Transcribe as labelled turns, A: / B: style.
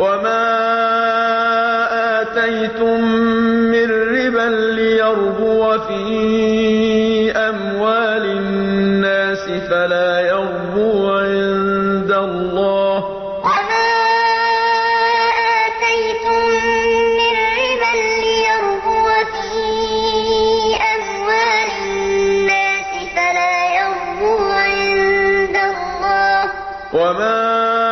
A: وَمَا آتَيْتُم مِّن رِّبًا لِّيَرْبُوَ فِي أَمْوَالِ النَّاسِ فَلَا يَرْبُو عِندَ اللَّهِ ۖ وَمَا